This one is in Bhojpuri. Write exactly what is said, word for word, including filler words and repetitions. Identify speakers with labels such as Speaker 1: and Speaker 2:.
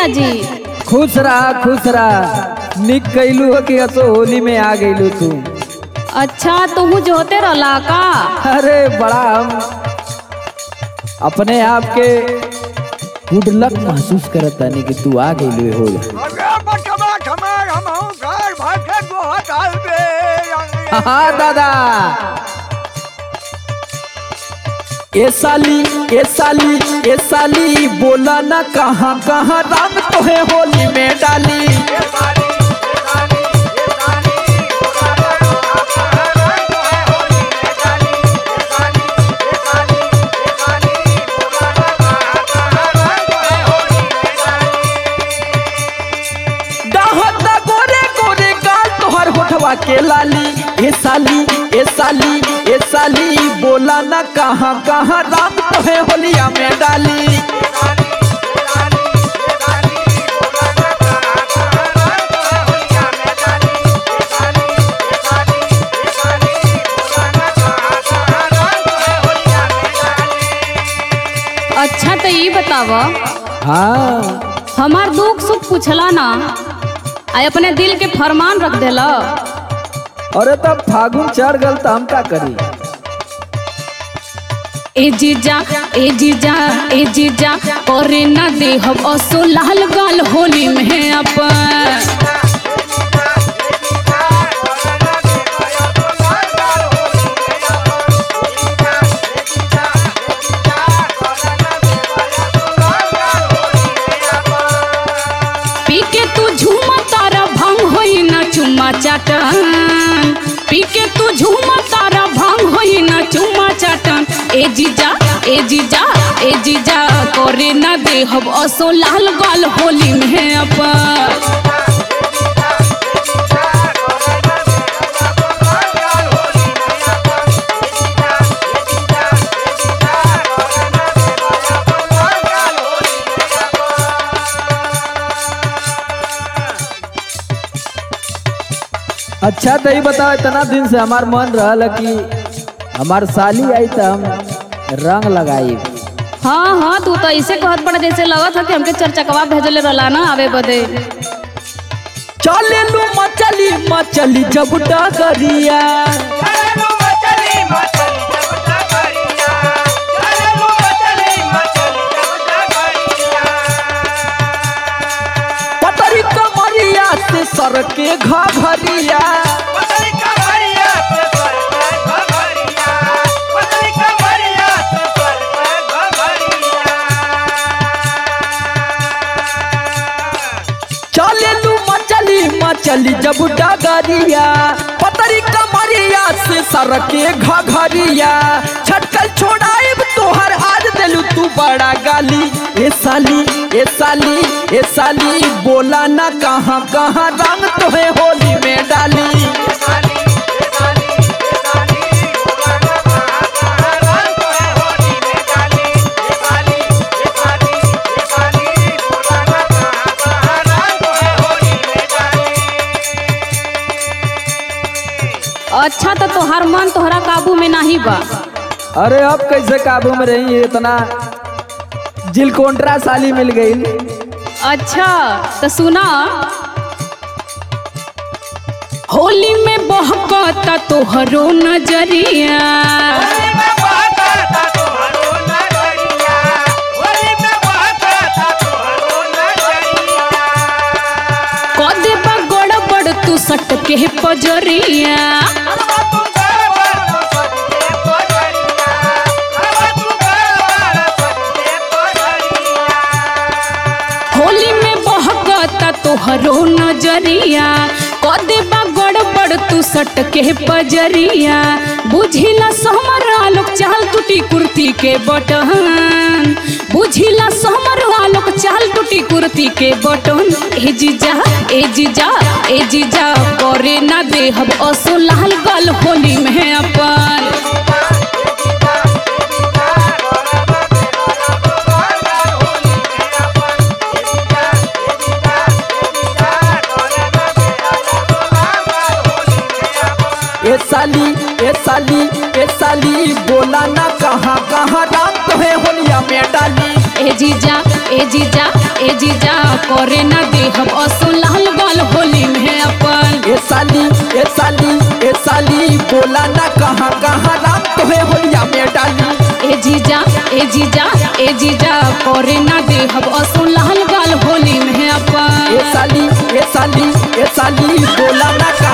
Speaker 1: जी।
Speaker 2: खुश रहा खुश रहा। निक कैलू हो कि असो होली में आ गईलू तू।
Speaker 1: अच्छा तुहू जो होते रहला का?
Speaker 2: अरे बड़ा हम अपने आप के गुड लक महसूस करत तानी कि तू आ गईलू हो। हाँ दादा ए साली ए साली ए साली बोला ना कहाँ कहाँ रंग तो है होली में डाली। के लाली ए साली ए साली ए साली बोला ना कहाँ कहाँ रंग तो है होलिया में डाली।
Speaker 1: अच्छा तो ये बतावा,
Speaker 2: हाँ
Speaker 1: हमार दुख सुख पूछला ना आ अपने दिल के फरमान रख देला।
Speaker 2: अरे तब फागुन चढ़ गल तो हम का करी।
Speaker 1: ए जीजा ए जीजा ए जीजा करे ना दे हम असो लाल गाल होली में अपन। पी के तू झूमा तारा भंग होई ना चुम्मा चाटन। पी के तू झूमा तारा भंग होई ना चुम्मा चाटन। ए जीजा ए जीजा ए जीजा करे ना दे हम असो लाल गाल होली में अपन।
Speaker 2: अच्छा तो ये बताओ, इतना दिन से हमार मन रहा कि हमार साली आई तो हम रंग लगाई।
Speaker 1: हाँ हाँ तू तो ऐसे कहत पड़ा जैसे लगत है कि हमके चरचकवा भेजले रहला ना आवे बदे।
Speaker 2: चले लू मचली मचली जब डगरिया। पतरी कमरिया से सर के घघरिया। चली जब डगरिया पतरी कमरिया से सर के घघरिया। छटकल छोड़ाइब तोहर आज दिलू तू बड़ा गाली। ए साली ए साली ए साली बोला ना कहाँ कहाँ रंग तो है होली में डाली।
Speaker 1: अच्छा तो तोहर मन तोहरा काबू में नहीं बा।
Speaker 2: अरे अब कैसे काबू में रही है, इतना जिलकोंट्रा साली मिल गई।
Speaker 1: अच्छा तो सुना, होली में बहकता तोहरो नजरिया। कदे बा गड़बड़ तू सट के पजरिया। होली में बहकता तोहरो नजरिया। कदे बा गड़बड़ तू सट के पजरिया। बुझिला समर लोग चाल टूटी कुर्ती के बटन। बुझिला समर लोग चाल टूटी कुर्ती के बटन। ए जीजा ए जीजा ए जीजा करे ना दे हम असो लाल गाल होली में अपन।
Speaker 2: ए साली ए साली ए साली बोला ना कहाँ कहाँ राम तो है होलिया में डाली।
Speaker 1: ए जीजा ए जीजा ए जीजा करे ना देहब असो लाल गाल होली में अपन।
Speaker 2: ए साली ए साली ए साली बोला ना कहाँ कहाँ राम तो है होलिया में डाली।
Speaker 1: ए जीजा ए जीजा ए जीजा करे ना देहब असो लाल गाल होली में अपन।
Speaker 2: ए साली ए साली ए साली बोला ना